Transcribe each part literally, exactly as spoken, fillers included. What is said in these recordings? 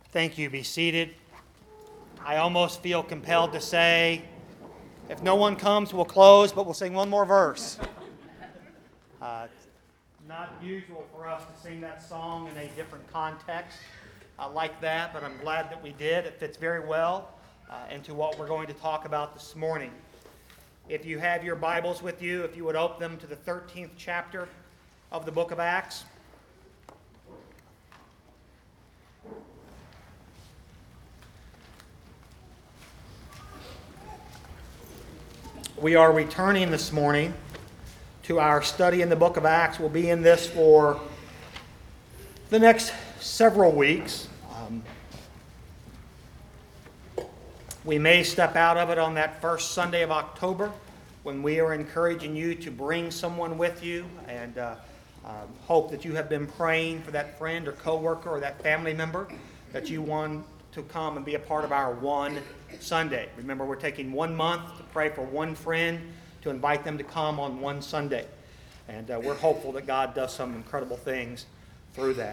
Thank you. Be seated. I almost feel compelled to say, if no one comes, we'll close, but we'll sing one more verse. Uh, not usual for us to sing that song in a different context uh, like that, but I'm glad that we did. It fits very well uh, into what we're going to talk about this morning. If you have your Bibles with you, if you would open them to the thirteenth chapter of the book of Acts. We are returning this morning to our study in the book of Acts. We'll be in this for the next several weeks. Um, we may step out of it on that first Sunday of October when we are encouraging you to bring someone with you, and uh, um, hope that you have been praying for that friend or coworker or that family member that you want to come and be a part of our one Sunday. Remember, we're taking one month to pray for one friend, to invite them to come on one Sunday. And uh, we're hopeful that God does some incredible things through that.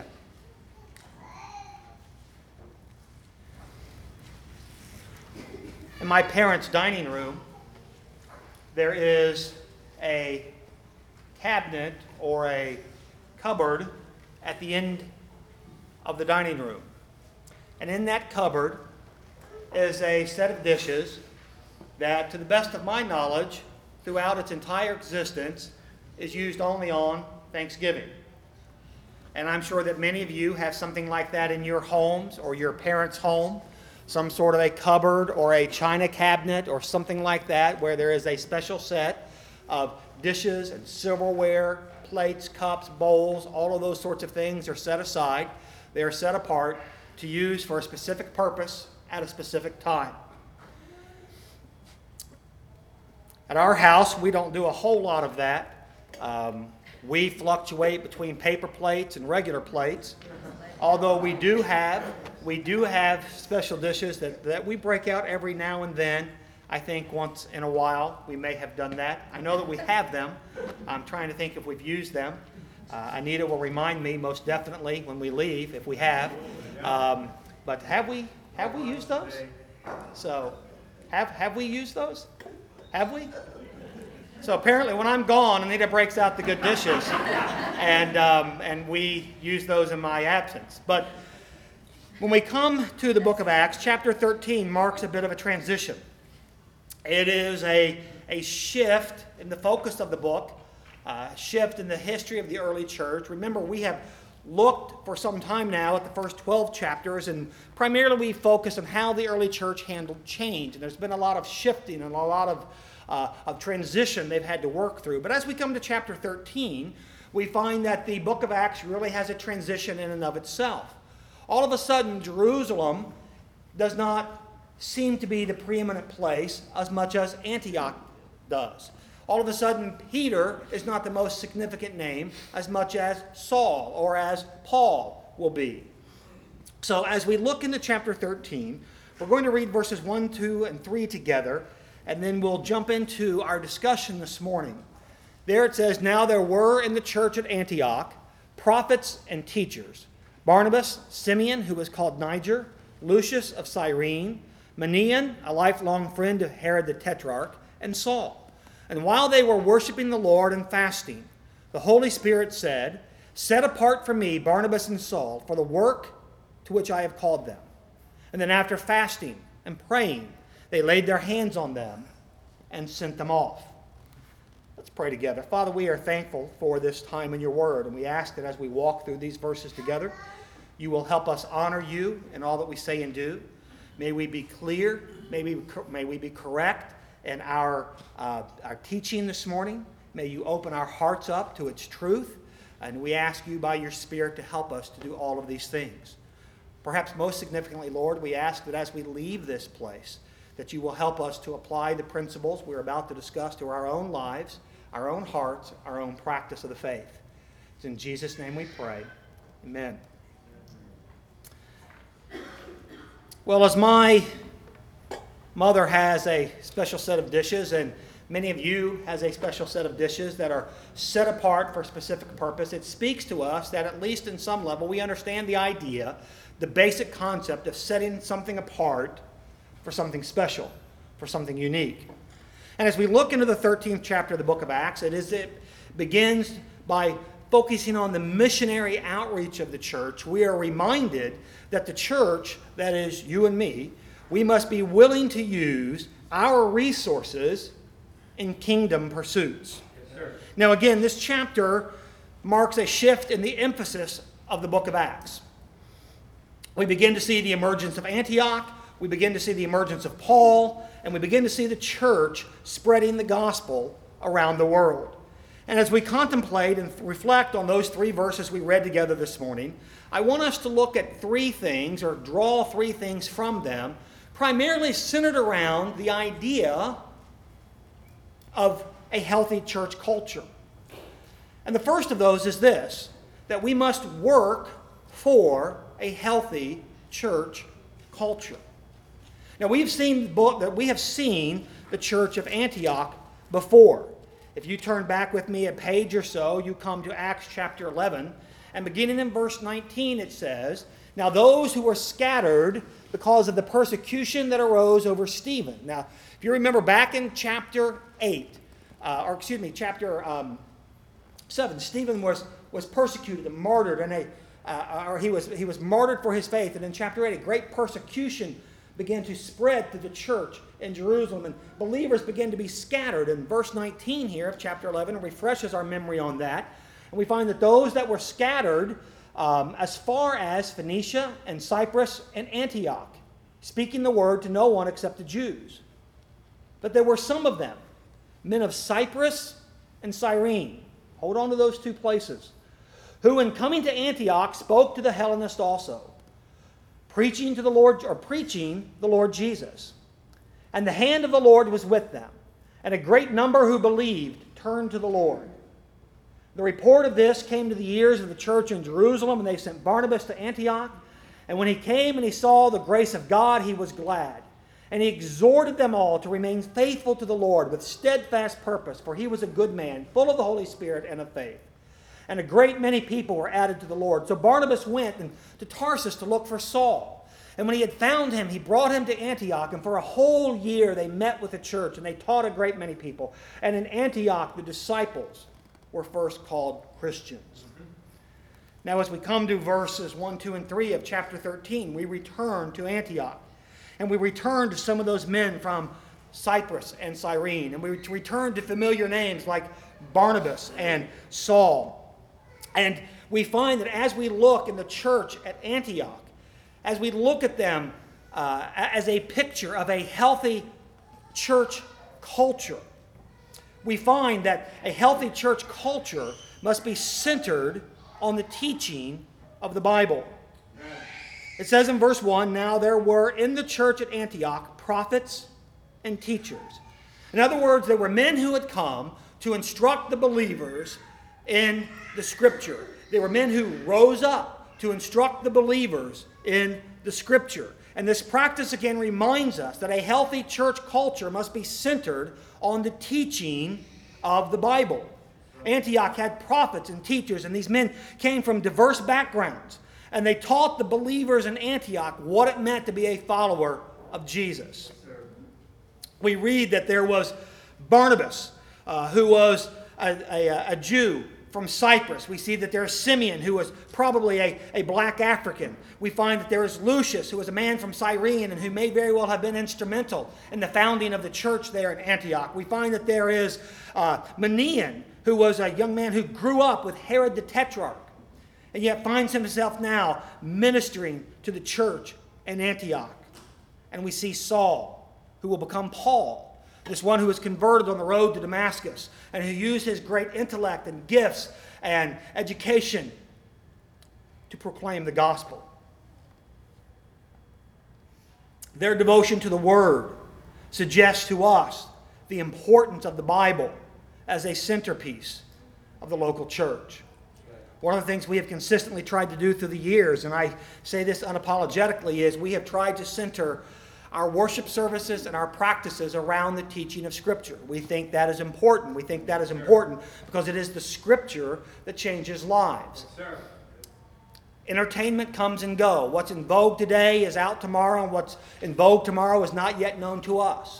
In my parents' dining room, there is a cabinet or a cupboard at the end of the dining room. And in that cupboard is a set of dishes that, to the best of my knowledge, throughout its entire existence, is used only on Thanksgiving. And I'm sure that many of you have something like that in your homes or your parents' home, some sort of a cupboard or a china cabinet or something like that, where there is a special set of dishes and silverware, plates, cups, bowls, all of those sorts of things are set aside. They are set apart to use for a specific purpose at a specific time. At our house, we don't do a whole lot of that. Um, we fluctuate between paper plates and regular plates. Although we do have we do have special dishes that, that we break out every now and then. I think once in a while we may have done that. I know that we have them. I'm trying to think if we've used them. Uh, Anita will remind me most definitely when we leave if we have. Um, but have we have we used those? So have have we used those? Have we? So apparently when I'm gone, Anita breaks out the good dishes, and um, and we use those in my absence. But when we come to the book of Acts, chapter thirteen marks a bit of a transition. It is a, a shift in the focus of the book, a shift in the history of the early church. Remember, we have looked for some time now at the first twelve chapters, and primarily we focus on how the early church handled change. And there's been a lot of shifting and a lot of, uh, of transition they've had to work through. But as we come to chapter thirteen, we find that the book of Acts really has a transition in and of itself. All of a sudden, Jerusalem does not seem to be the preeminent place as much as Antioch does. All of a sudden, Peter is not the most significant name as much as Saul or as Paul will be. So as we look into chapter thirteen, we're going to read verses one, two, and three together, and then we'll jump into our discussion this morning. There it says, "Now there were in the church at Antioch prophets and teachers, Barnabas, Simeon, who was called Niger, Lucius of Cyrene, Manaen, a lifelong friend of Herod the Tetrarch, and Saul. And while they were worshiping the Lord and fasting, the Holy Spirit said, 'Set apart for me Barnabas and Saul for the work to which I have called them.' And then after fasting and praying, they laid their hands on them and sent them off." Let's pray together. Father, we are thankful for this time in your word, and we ask that as we walk through these verses together, you will help us honor you in all that we say and do. May we be clear, may we, may we be correct in our, uh, our teaching this morning. May you open our hearts up to its truth, and we ask you by your Spirit to help us to do all of these things. Perhaps most significantly, Lord, we ask that as we leave this place, that you will help us to apply the principles we're about to discuss to our own lives, our own hearts, our own practice of the faith. It's in Jesus' name we pray. Amen. Well, as my mother has a special set of dishes, and many of you has a special set of dishes that are set apart for a specific purpose, it speaks to us that at least in some level we understand the idea the basic concept of setting something apart for something special, for something unique. And as we look into the thirteenth chapter of the book of Acts, it is it begins by focusing on the missionary outreach of the church. We are reminded that the church, that is you and me, we must be willing to use our resources in kingdom pursuits. Yes, sir. Now again, this chapter marks a shift in the emphasis of the book of Acts. We begin to see the emergence of Antioch, we begin to see the emergence of Paul, and we begin to see the church spreading the gospel around the world. And as we contemplate and reflect on those three verses we read together this morning, I want us to look at three things, or draw three things from them, primarily centered around the idea of a healthy church culture. And the first of those is this, that we must work for a healthy church culture. Now we've seen that we have seen the church of Antioch before. If you turn back with me a page or so, you come to Acts chapter eleven, and beginning in verse nineteen it says, "Now those who were scattered because of the persecution that arose over Stephen." Now, if you remember back in chapter eight, uh, or excuse me, chapter um, seven, Stephen was was persecuted and martyred, and a uh, or he was he was martyred for his faith. And in chapter eight, a great persecution began to spread through the church in Jerusalem, and believers began to be scattered. And verse nineteen here of chapter eleven refreshes our memory on that. And we find that those that were scattered um, as far as Phoenicia and Cyprus and Antioch, speaking the word to no one except the Jews. But there were some of them, men of Cyprus and Cyrene, hold on to those two places, who in coming to Antioch spoke to the Hellenists also, preaching to the Lord, or preaching the Lord Jesus. And the hand of the Lord was with them, and a great number who believed turned to the Lord. The report of this came to the ears of the church in Jerusalem, and they sent Barnabas to Antioch. And when he came and he saw the grace of God, he was glad. And he exhorted them all to remain faithful to the Lord with steadfast purpose, for he was a good man, full of the Holy Spirit and of faith. And a great many people were added to the Lord. So Barnabas went to Tarsus to look for Saul. And when he had found him, he brought him to Antioch. And for a whole year they met with the church, and they taught a great many people. And in Antioch the disciples were first called Christians. Mm-hmm. Now as we come to verses one, two, and three of chapter thirteen, we return to Antioch. And we return to some of those men from Cyprus and Cyrene. And we return to familiar names like Barnabas and Saul. And we find that as we look in the church at Antioch, as we look at them uh, as a picture of a healthy church culture, we find that a healthy church culture must be centered on the teaching of the Bible. It says in verse one, "Now there were in the church at Antioch prophets and teachers." In other words, there were men who had come to instruct the believers in the Scripture. There were men who rose up to instruct the believers in the Scripture. And this practice again reminds us that a healthy church culture must be centered on the teaching of the Bible. Antioch had prophets and teachers, and these men came from diverse backgrounds. And they taught the believers in Antioch what it meant to be a follower of Jesus. We read that there was Barnabas, uh, who was a, a, a Jew from Cyprus. We see that there is Simeon, who was probably a, a black African. We find that there is Lucius, who was a man from Cyrene and who may very well have been instrumental in the founding of the church there in Antioch. We find that there is uh, Manaen, who was a young man who grew up with Herod the Tetrarch, and yet finds himself now ministering to the church in Antioch. And we see Saul, who will become Paul, this one who was converted on the road to Damascus, and who used his great intellect and gifts and education to proclaim the gospel. Their devotion to the Word suggests to us the importance of the Bible as a centerpiece of the local church. One of the things we have consistently tried to do through the years, and I say this unapologetically, is we have tried to center our worship services and our practices around the teaching of Scripture. We think that is important. We think that is important because it is the Scripture that changes lives. Entertainment comes and goes. What's in vogue today is out tomorrow, and what's in vogue tomorrow is not yet known to us.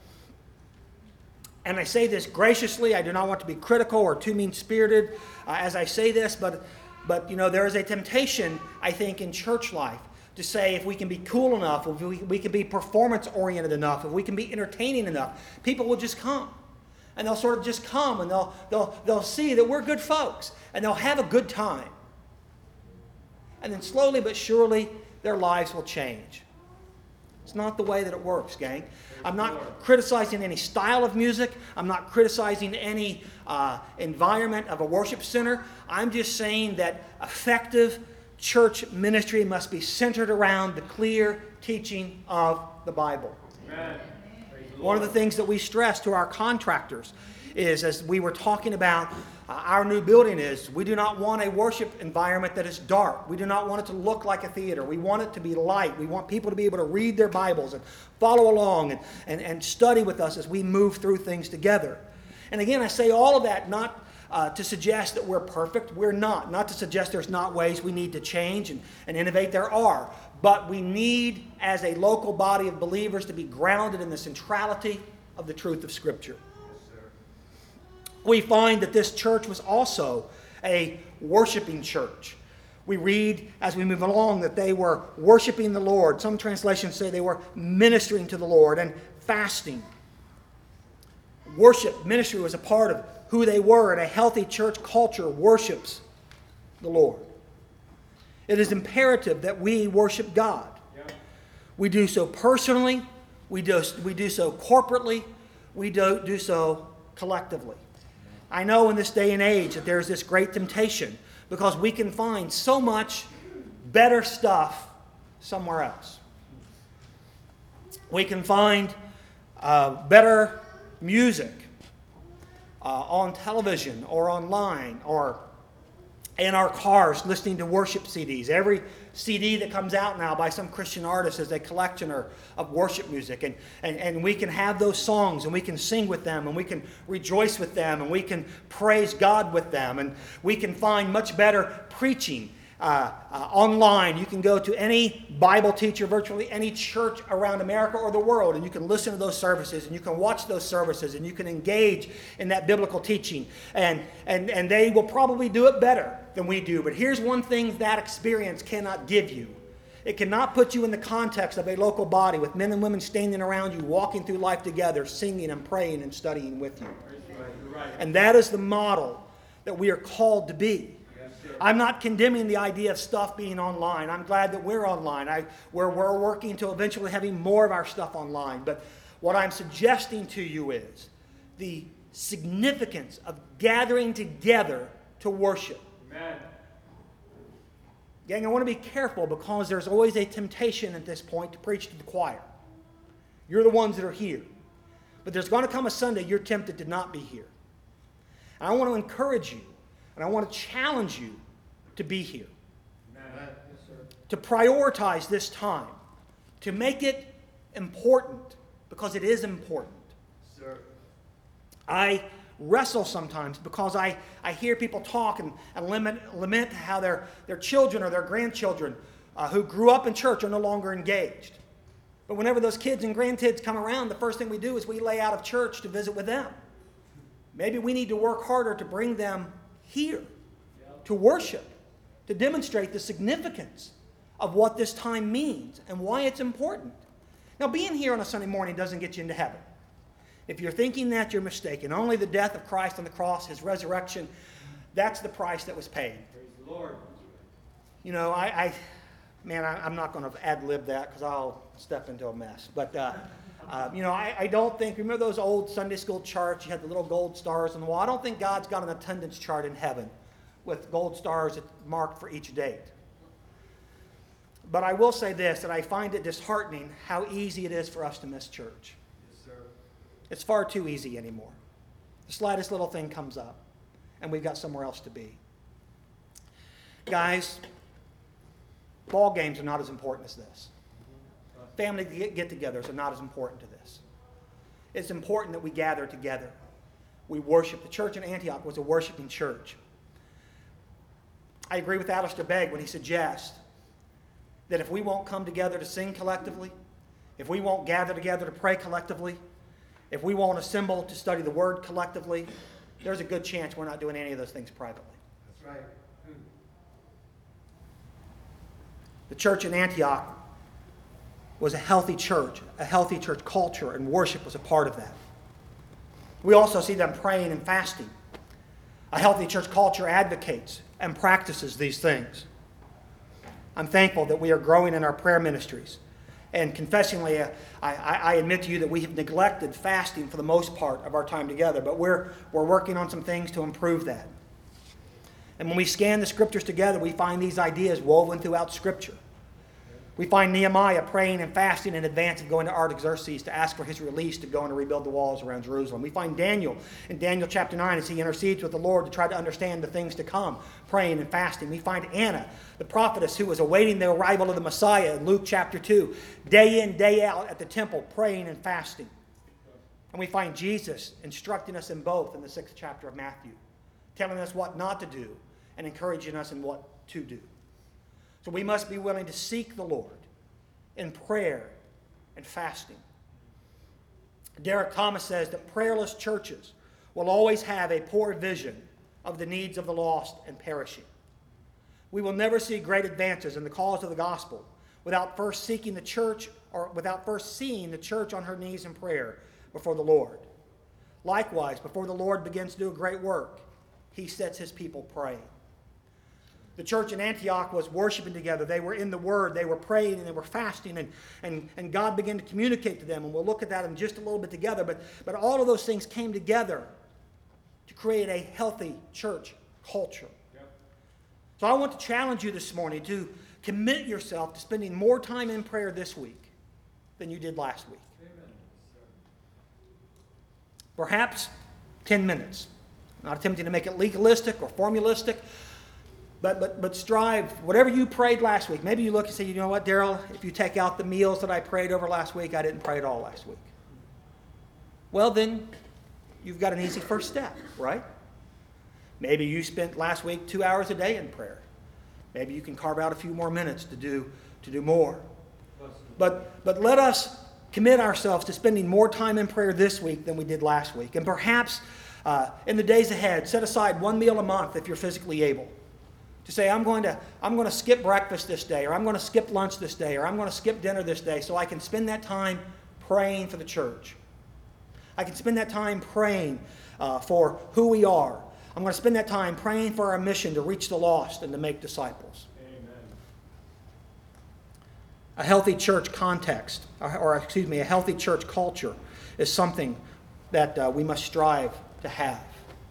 And I say this graciously. I do not want to be critical or too mean-spirited uh, as I say this, but, but you know, there is a temptation, I think, in church life to say if we can be cool enough, if we, we can be performance-oriented enough, if we can be entertaining enough, people will just come. And they'll sort of just come, and they'll, they'll, they'll see that we're good folks, and they'll have a good time. And then slowly but surely, their lives will change. It's not the way that it works, gang. I'm not criticizing any style of music. I'm not criticizing any uh, environment of a worship center. I'm just saying that effective church ministry must be centered around the clear teaching of the Bible. Amen. One of the things that we stress to our contractors is, as we were talking about uh, our new building, is we do not want a worship environment that is dark. We do not want it to look like a theater. We want it to be light. We want people to be able to read their Bibles and follow along and, and, and study with us as we move through things together. And again, I say all of that not uh, to suggest that we're perfect. We're not. Not to suggest there's not ways we need to change and, and innovate. There are. But we need, as a local body of believers, to be grounded in the centrality of the truth of Scripture. We find that this church was also a worshiping church. We read as we move along that they were worshiping the Lord. Some translations say they were ministering to the Lord and fasting. Worship, ministry was a part of who they were, and a healthy church culture worships the Lord. It is imperative that we worship God. We do so personally, we do, we do so corporately, we do, do so collectively. I know in this day and age that there's this great temptation because we can find so much better stuff somewhere else. We can find uh, better music uh, on television or online or in our cars listening to worship C Ds. Every C D that comes out now by some Christian artist is a collection of worship music. And, and, and we can have those songs and we can sing with them and we can rejoice with them and we can praise God with them. And we can find much better preaching uh, uh, online. You can go to any Bible teacher, virtually any church around America or the world, and you can listen to those services and you can watch those services and you can engage in that biblical teaching. And, and, and they will probably do it better than we do. But here's one thing that experience cannot give you. It cannot put you in the context of a local body with men and women standing around you, walking through life together, singing and praying and studying with you. And that is the model that we are called to be. I'm not condemning the idea of stuff being online. I'm glad that we're online. I, we're, we're working to eventually having more of our stuff online. But what I'm suggesting to you is the significance of gathering together to worship. Amen. Gang, I want to be careful because there's always a temptation at this point to preach to the choir. You're the ones that are here. But there's going to come a Sunday you're tempted to not be here. And I want to encourage you, and I want to challenge you to be here. Amen. To prioritize this time. To make it important, because it is important. Sir. I wrestle sometimes because I, I hear people talk and, and lament, lament how their, their children or their grandchildren uh, who grew up in church are no longer engaged. But whenever those kids and grandkids come around, the first thing we do is we lay out of church to visit with them. Maybe we need to work harder to bring them here to worship, to demonstrate the significance of what this time means and why it's important. Now, being here on a Sunday morning doesn't get you into heaven. If you're thinking that, you're mistaken. Only the death of Christ on the cross, His resurrection, that's the price that was paid. Praise the Lord. You know, I, I man, I, I'm not going to ad-lib that because I'll step into a mess. But, uh, uh, you know, I, I don't think, remember those old Sunday school charts? You had the little gold stars on the wall. I don't think God's got an attendance chart in heaven with gold stars marked for each date. But I will say this, that I find it disheartening how easy it is for us to miss church. Yes, sir. It's far too easy anymore. The slightest little thing comes up, and we've got somewhere else to be. Guys, ball games are not as important as this. Family get-togethers are not as important to this. It's important that we gather together. We worship. The church in Antioch was a worshiping church. I agree with Alistair Begg when he suggests that if we won't come together to sing collectively, if we won't gather together to pray collectively, if we won't assemble to study the Word collectively, there's a good chance we're not doing any of those things privately. That's right. The church in Antioch was a healthy church. A healthy church culture, and worship was a part of that. We also see them praying and fasting. A healthy church culture advocates and practices these things. I'm thankful that we are growing in our prayer ministries. And confessingly, uh, I, I admit to you that we have neglected fasting for the most part of our time together, but we're, we're working on some things to improve that. And when we scan the Scriptures together, we find these ideas woven throughout Scripture. We find Nehemiah praying and fasting in advance of going to Artaxerxes to ask for his release to go and rebuild the walls around Jerusalem. We find Daniel in Daniel chapter nine as he intercedes with the Lord to try to understand the things to come, praying and fasting. We find Anna, the prophetess who was awaiting the arrival of the Messiah in Luke chapter two, day in, day out at the temple, praying and fasting. And we find Jesus instructing us in both in the sixth chapter of Matthew, telling us what not to do and encouraging us in what to do. So we must be willing to seek the Lord in prayer and fasting. Derek Thomas says that prayerless churches will always have a poor vision of the needs of the lost and perishing. We will never see great advances in the cause of the gospel without first seeking the church or without first seeing the church on her knees in prayer before the Lord. Likewise, before the Lord begins to do a great work, he sets his people praying. The church in Antioch was worshiping together. They were in the Word. They were praying and they were fasting. And, and, and God began to communicate to them. And we'll look at that in just a little bit together. But, but all of those things came together to create a healthy church culture. Yep. So I want to challenge you this morning to commit yourself to spending more time in prayer this week than you did last week. Amen. Perhaps ten minutes. I'm not attempting to make it legalistic or formalistic. But, but but strive, whatever you prayed last week. Maybe you look and say, you know what, Daryl, if you take out the meals that I prayed over last week, I didn't pray at all last week. Well, then you've got an easy first step, right? Maybe you spent last week two hours a day in prayer. Maybe you can carve out a few more minutes to do to do more. But but let us commit ourselves to spending more time in prayer this week than we did last week. And perhaps uh, in the days ahead, set aside one meal a month if you're physically able. To say, I'm going to I'm going to skip breakfast this day, or I'm going to skip lunch this day, or I'm going to skip dinner this day so I can spend that time praying for the church. I can spend that time praying uh, for who we are. I'm going to spend that time praying for our mission to reach the lost and to make disciples. Amen. A healthy church context, or, or excuse me, a healthy church culture is something that uh, we must strive to have.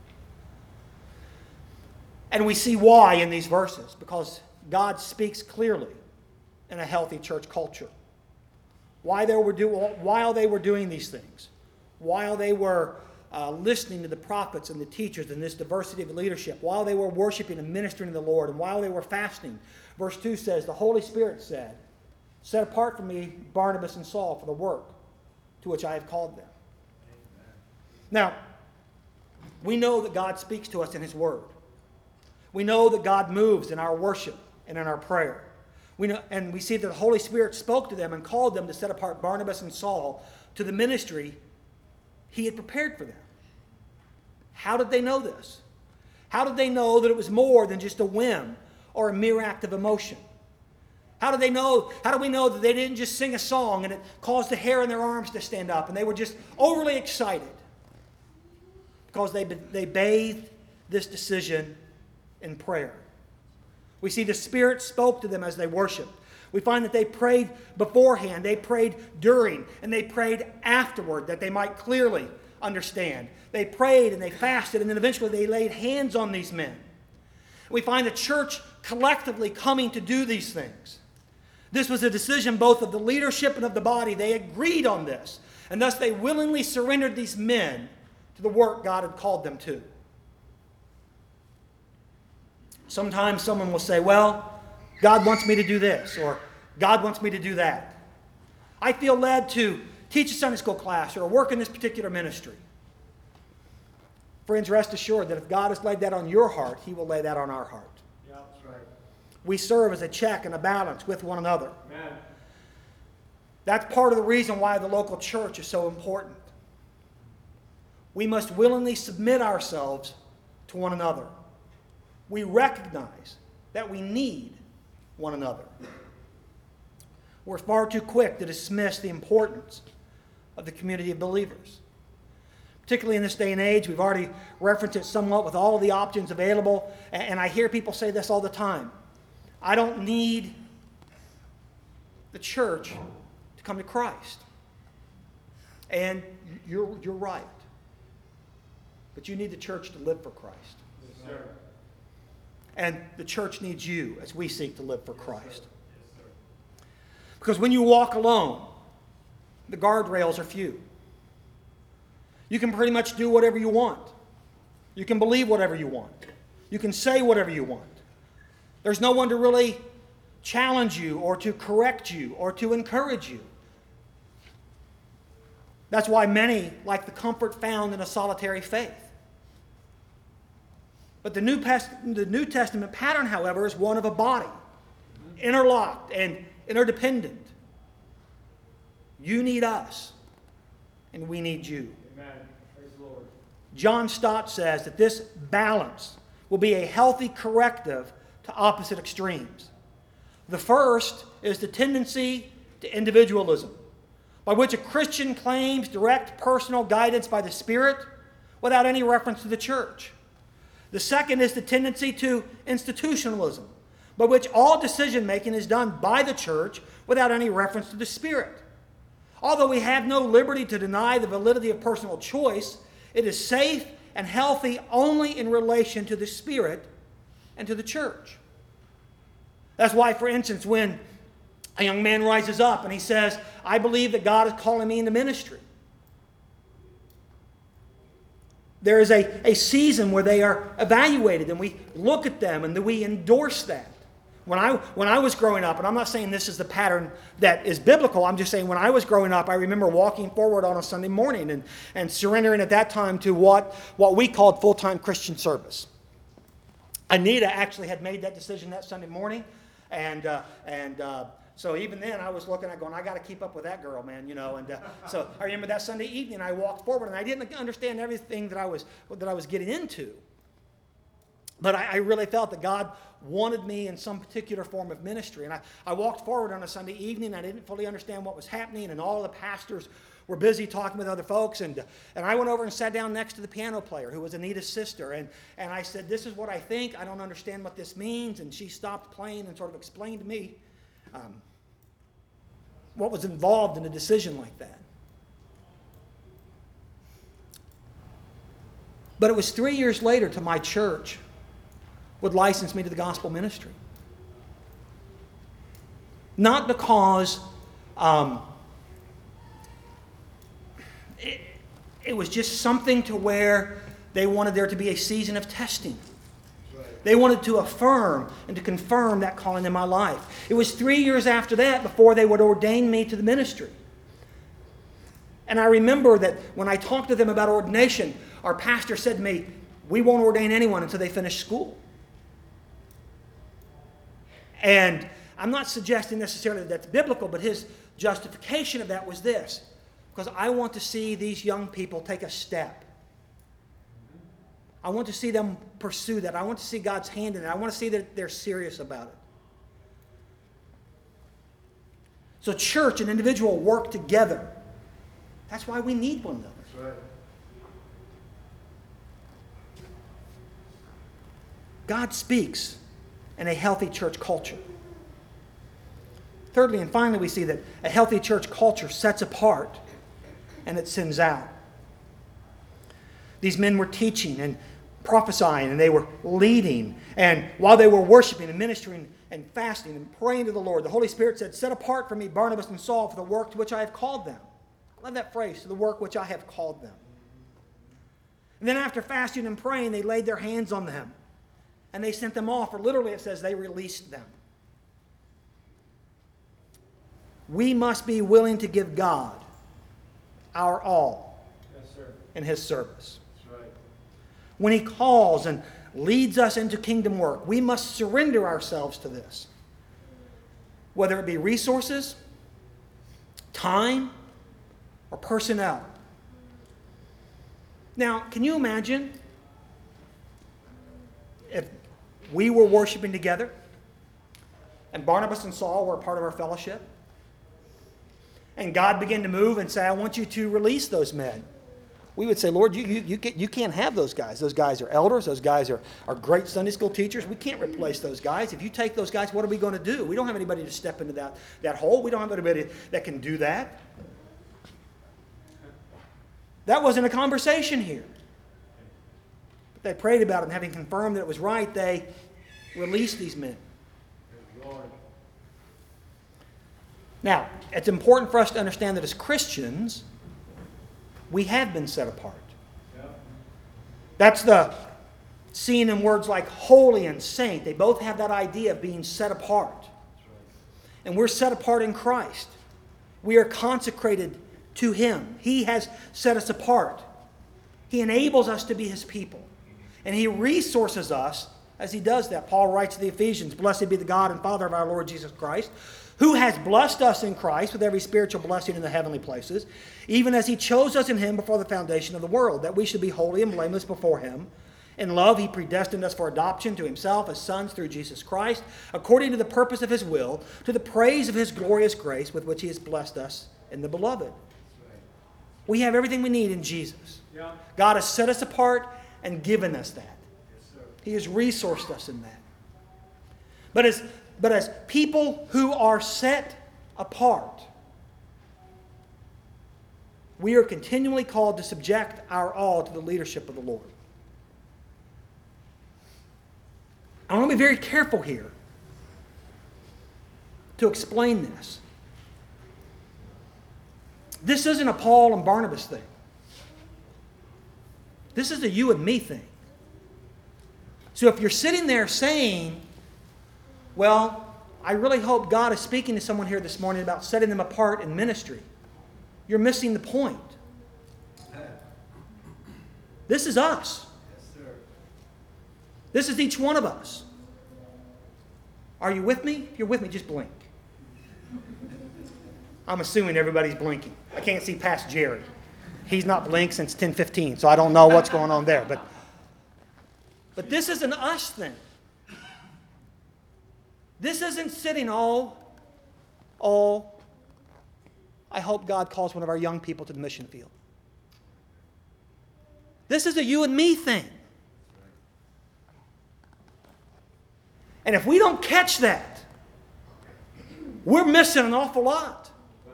And we see why in these verses, because God speaks clearly in a healthy church culture. Why they were do, while they were doing these things, while they were uh, listening to the prophets and the teachers and this diversity of leadership, while they were worshiping and ministering to the Lord, and while they were fasting, verse two says, the Holy Spirit said, set apart for me Barnabas and Saul for the work to which I have called them. Amen. Now, we know that God speaks to us in His Word. We know that God moves in our worship and in our prayer. We know, and we see that the Holy Spirit spoke to them and called them to set apart Barnabas and Saul to the ministry He had prepared for them. How did they know this? How did they know that it was more than just a whim or a mere act of emotion? How did they know? How do we know that they didn't just sing a song and it caused the hair on their arms to stand up and they were just overly excited? Because they, they bathed this decision in prayer. We see the Spirit spoke to them as they worshiped. We find that they prayed beforehand, they prayed during, and they prayed afterward that they might clearly understand. They prayed and they fasted, and then eventually they laid hands on these men. We find the church collectively coming to do these things. This was a decision both of the leadership and of the body. They agreed on this, and thus they willingly surrendered these men to the work God had called them to. Sometimes someone will say, well, God wants me to do this, or God wants me to do that. I feel led to teach a Sunday school class or work in this particular ministry. Friends, rest assured that if God has laid that on your heart, He will lay that on our heart. Yeah, that's right. We serve as a check and a balance with one another. Amen. That's part of the reason why the local church is so important. We must willingly submit ourselves to one another. We recognize that we need one another. We're far too quick to dismiss the importance of the community of believers. Particularly in this day and age, we've already referenced it somewhat with all of the options available, and I hear people say this all the time. I don't need the church to come to Christ. And you're, you're right. But you need the church to live for Christ. Yes, sir. And the church needs you as we seek to live for Christ. Yes, sir. Because when you walk alone, the guardrails are few. You can pretty much do whatever you want. You can believe whatever you want. You can say whatever you want. There's no one to really challenge you or to correct you or to encourage you. That's why many like the comfort found in a solitary faith. But the New, Pest- the New Testament pattern, however, is one of a body, interlocked and interdependent. You need us, and we need you. Amen. Praise the Lord. John Stott says that this balance will be a healthy corrective to opposite extremes. The first is the tendency to individualism, by which a Christian claims direct personal guidance by the Spirit without any reference to the church. The second is the tendency to institutionalism, by which all decision-making is done by the church without any reference to the Spirit. Although we have no liberty to deny the validity of personal choice, it is safe and healthy only in relation to the Spirit and to the church. That's why, for instance, when a young man rises up and he says, I believe that God is calling me into ministry, there is a, a season where they are evaluated and we look at them and we endorse that. When I, when I was growing up, and I'm not saying this is the pattern that is biblical, I'm just saying when I was growing up, I remember walking forward on a Sunday morning and, and surrendering at that time to what, what we called full-time Christian service. Anita actually had made that decision that Sunday morning, and uh, and uh, so even then I was looking at going, I got to keep up with that girl, man, you know. And uh, so I remember that Sunday evening I walked forward, and I didn't understand everything that I was that I was getting into. But I, I really felt that God wanted me in some particular form of ministry. And I, I walked forward on a Sunday evening. I didn't fully understand what was happening. And all the pastors were busy talking with other folks. And, and I went over and sat down next to the piano player, who was Anita's sister. And, and I said, this is what I think. I don't understand what this means. And she stopped playing and sort of explained to me um, what was involved in a decision like that. But it was three years later to my church would license me to the gospel ministry. Not because um, it, it was just something to where they wanted there to be a season of testing. Right. They wanted to affirm and to confirm that calling in my life. It was three years after that before they would ordain me to the ministry. And I remember that when I talked to them about ordination, our pastor said to me, we won't ordain anyone until they finish school. And I'm not suggesting necessarily that that's biblical, but his justification of that was this. Because I want to see these young people take a step. I want to see them pursue that. I want to see God's hand in it. I want to see that they're serious about it. So church and individual work together. That's why we need one another. That's right. God speaks in a healthy church culture. Thirdly and finally, we see that a healthy church culture sets apart and it sends out. These men were teaching and prophesying, and they were leading. And while they were worshiping and ministering and fasting and praying to the Lord, the Holy Spirit said, set apart for me Barnabas and Saul for the work to which I have called them. I love that phrase, to the work which I have called them. And then after fasting and praying, they laid their hands on them. And they sent them off, or literally it says they released them. We must be willing to give God our all Yes, sir. in His service. That's right. When He calls and leads us into kingdom work, we must surrender ourselves to this. Whether it be resources, time, or personnel. Now, can you imagine if we were worshiping together and Barnabas and Saul were a part of our fellowship and God began to move and say, I want you to release those men? We would say, Lord, you, you, you, can't, you can't have those guys. Those guys are elders. Those guys are, are great Sunday school teachers. We can't replace those guys. If you take those guys, what are we going to do? We don't have anybody to step into that, that hole. We don't have anybody that can do that. That wasn't a conversation here. But they prayed about it, and having confirmed that it was right, they released these men. Now, it's important for us to understand that as Christians, we have been set apart. That's the seen in words like holy and saint. They both have that idea of being set apart. And we're set apart in Christ. We are consecrated to Him. He has set us apart. He enables us to be His people. And He resources us as He does that. Paul writes to the Ephesians, Blessed be the God and Father of our Lord Jesus Christ, who has blessed us in Christ with every spiritual blessing in the heavenly places, even as He chose us in Him before the foundation of the world, that we should be holy and blameless before Him. In love, He predestined us for adoption to Himself as sons through Jesus Christ, according to the purpose of His will, to the praise of His glorious grace with which He has blessed us in the Beloved. We have everything we need in Jesus. God has set us apart and given us that. He has resourced us in that. But as But as people who are set apart, we are continually called to subject our all to the leadership of the Lord. I want to be very careful here to explain this. This isn't a Paul and Barnabas thing. This is a you and me thing. So if you're sitting there saying, well, I really hope God is speaking to someone here this morning about setting them apart in ministry, you're missing the point. This is us. This is each one of us. Are you with me? If you're with me, just blink. I'm assuming everybody's blinking. I can't see past Jerry. He's not blinked since ten fifteen, so I don't know what's going on there. But, but this is an us thing. This isn't sitting, oh, oh, I hope God calls one of our young people to the mission field. This is a you and me thing. And if we don't catch that, we're missing an awful lot.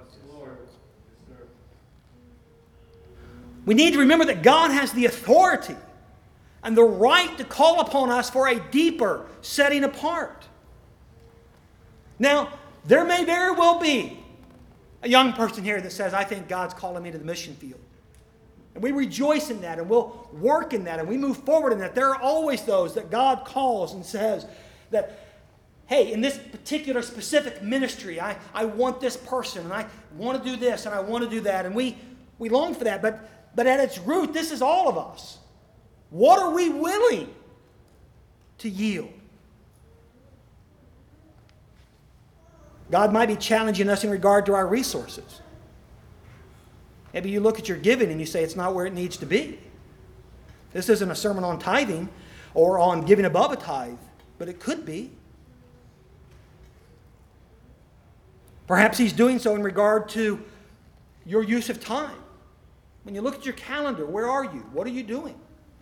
We need to remember that God has the authority and the right to call upon us for a deeper setting apart. Now, there may very well be a young person here that says, I think God's calling me to the mission field. And we rejoice in that, and we'll work in that, and we move forward in that. There are always those that God calls and says that, hey, in this particular specific ministry, I, I want this person, and I want to do this, and I want to do that. And we, we long for that, but, but at its root, this is all of us. What are we willing to yield? God might be challenging us in regard to our resources. Maybe you look at your giving and you say it's not where it needs to be. This isn't a sermon on tithing or on giving above a tithe, but it could be. Perhaps He's doing so in regard to your use of time. When you look at your calendar, where are you? What are you doing?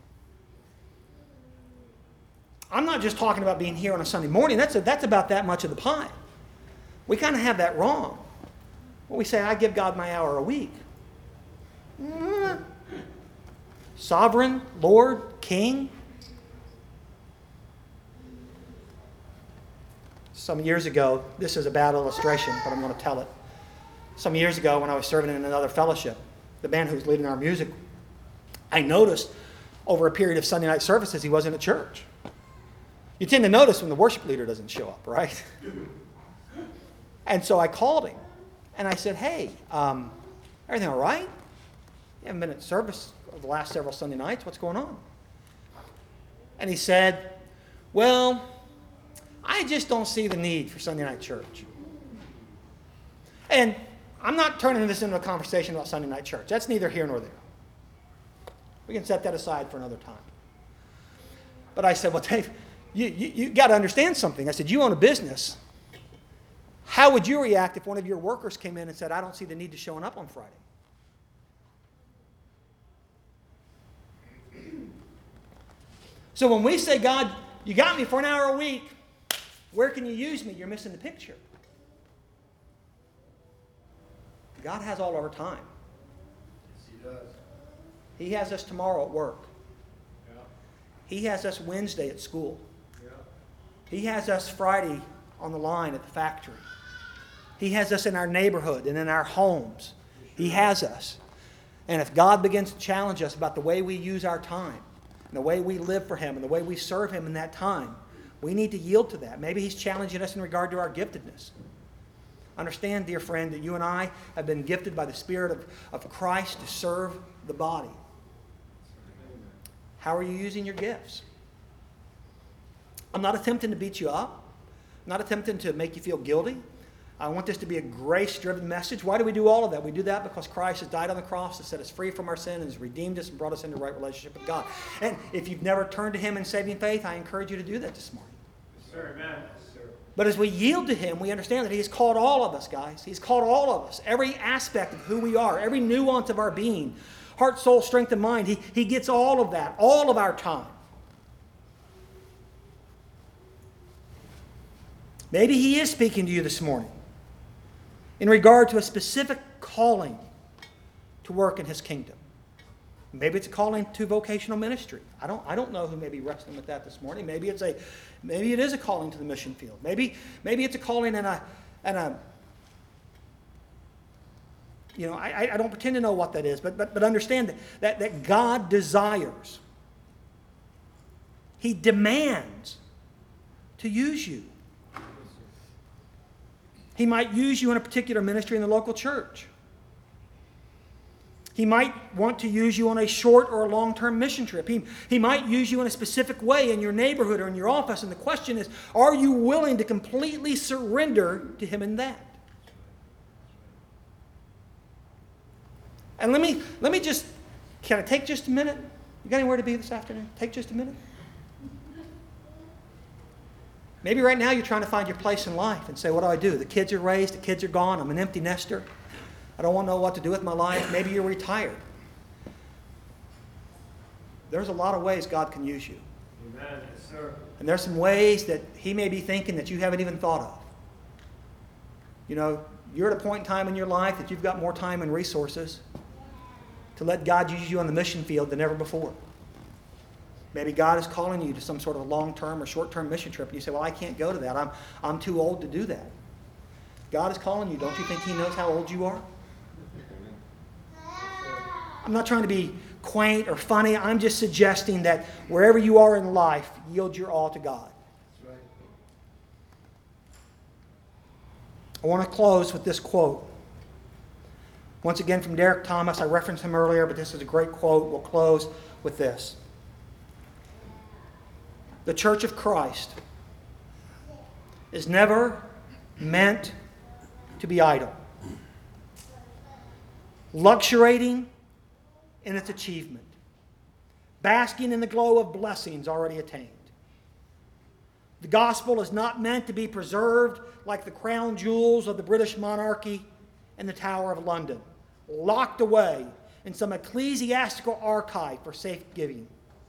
I'm not just talking about being here on a Sunday morning. That's, a, that's about that much of the pie. We kind of have that wrong. When we say, I give God my hour a week. Mm. Sovereign, Lord, King. Some years ago, this is a bad illustration, but I'm going to tell it. Some years ago, when I was serving in another fellowship, the man who was leading our music, I noticed over a period of Sunday night services, he wasn't at church. You tend to notice when the worship leader doesn't show up, right? And so I called him, and I said, hey, um, everything all right? You haven't been at service over the last several Sunday nights. What's going on? And he said, well, I just don't see the need for Sunday night church. And I'm not turning this into a conversation about Sunday night church. That's neither here nor there. We can set that aside for another time. But I said, well, Dave, you, you, you got to understand something. I said, you own a business. How would you react if one of your workers came in and said, I don't see the need to showing up on Friday? So when we say, God, you got me for an hour a week, where can you use me? You're missing the picture. God has all our time. Yes, He does. He has us tomorrow at work. Yeah. He has us Wednesday at school. Yeah. He has us Friday on the line at the factory. He has us in our neighborhood and in our homes. He has us. And if God begins to challenge us about the way we use our time, and the way we live for Him, and the way we serve Him in that time, we need to yield to that. Maybe He's challenging us in regard to our giftedness. Understand, dear friend, that you and I have been gifted by the Spirit of, of Christ to serve the body. How are you using your gifts? I'm not attempting to beat you up. I'm not attempting to make you feel guilty. I want this to be a grace-driven message. Why do we do all of that? We do that because Christ has died on the cross to set us free from our sin and has redeemed us and brought us into right relationship with God. And if you've never turned to Him in saving faith, I encourage you to do that this morning. Yes, sir. Amen. Yes, sir. But as we yield to Him, we understand that He has called all of us, guys. He's called all of us. Every aspect of who we are, every nuance of our being, heart, soul, strength, and mind. He, he gets all of that, all of our time. Maybe He is speaking to you this morning in regard to a specific calling to work in His kingdom. Maybe it's a calling to vocational ministry. I don't, I don't know who may be wrestling with that this morning. Maybe it's a, maybe it is a calling to the mission field. Maybe, maybe it's a calling and a, and a, you know, I, I don't pretend to know what that is, but, but, but understand that, that, that God desires, He demands to use you. He might use you in a particular ministry in the local church. He might want to use you on a short or a long-term mission trip. He, he might use you in a specific way in your neighborhood or in your office. And the question is, are you willing to completely surrender to Him in that? And let me, let me just, can I take just a minute? You got anywhere to be this afternoon? Take just a minute. Maybe right now you're trying to find your place in life and say, what do I do? The kids are raised, the kids are gone, I'm an empty nester. I don't want to know what to do with my life. Maybe you're retired. There's a lot of ways God can use you. Amen. Yes, sir. And there's some ways that He may be thinking that you haven't even thought of. You know, you're at a point in time in your life that you've got more time and resources to let God use you on the mission field than ever before. Maybe God is calling you to some sort of a long-term or short-term mission trip, and you say, well, I can't go to that. I'm, I'm too old to do that. God is calling you. Don't you think He knows how old you are? I'm not trying to be quaint or funny. I'm just suggesting that wherever you are in life, yield your all to God. That's right. I want to close with this quote. Once again from Derek Thomas. I referenced him earlier, but this is a great quote. We'll close with this. The Church of Christ is never meant to be idle, luxuriating in its achievement, basking in the glow of blessings already attained. The gospel is not meant to be preserved like the crown jewels of the British monarchy in the Tower of London, locked away in some ecclesiastical archive for safekeeping.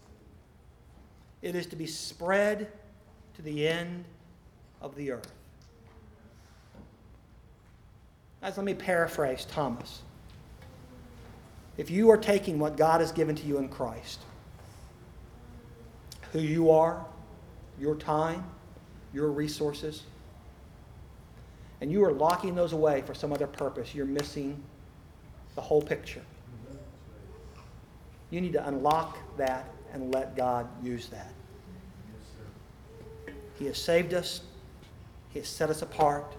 It is to be spread to the end of the earth. Guys, let me paraphrase Thomas. If you are taking what God has given to you in Christ, who you are, your time, your resources, and you are locking those away for some other purpose, you're missing the whole picture. You need to unlock that and let God use that. He has saved us. He has set us apart.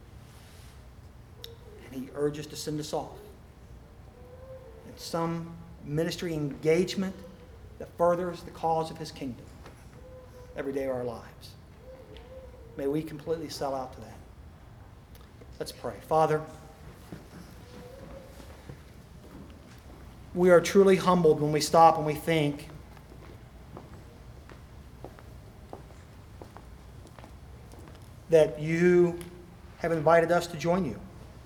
And He urges to send us off in some ministry engagement that furthers the cause of His kingdom. every day of our lives. May we completely sell out to that. Let's pray. Father, we are truly humbled when we stop and we think that you have invited us to join you.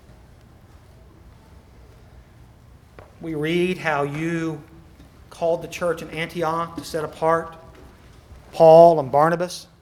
We read how you called the church in Antioch to set apart Paul and Barnabas.